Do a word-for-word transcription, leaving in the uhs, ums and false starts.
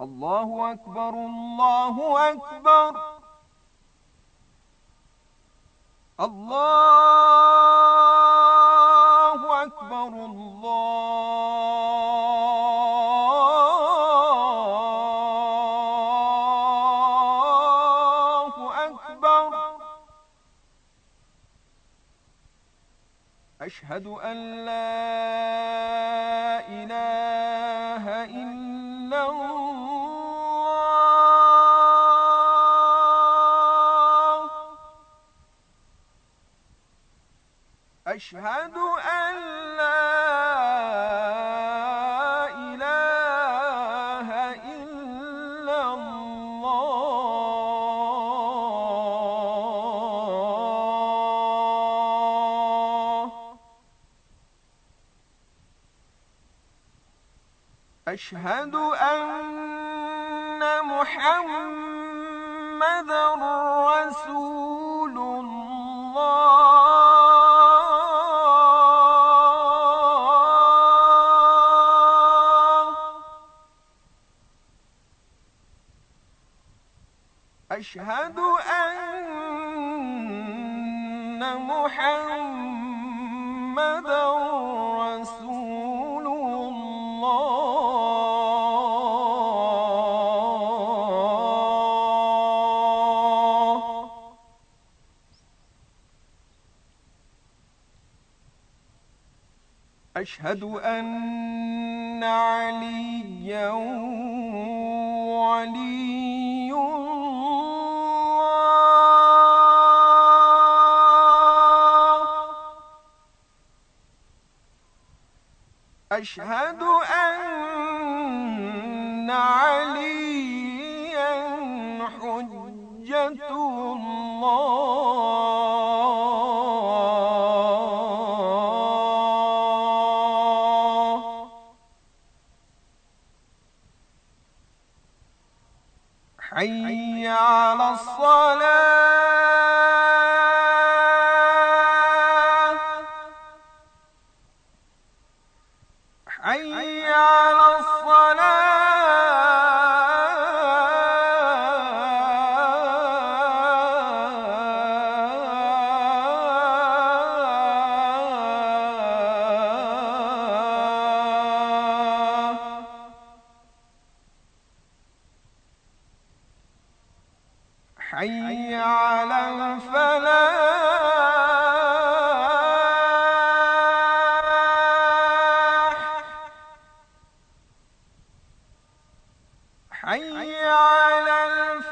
الله أكبر الله أكبر الله أكبر الله أكبر. أشهد أن لا إله إلا الله. أشهد أن لا إله إلا الله. أشهد أن محمدًا رسول الله. أشهد أن محمدًا رسول الله. أشهد أن عليا ولي الله. أشهد أن عليا حجة الله. حي على الصلاة. حي على الصلاة. حي على الفلاح. حي على الفلاح.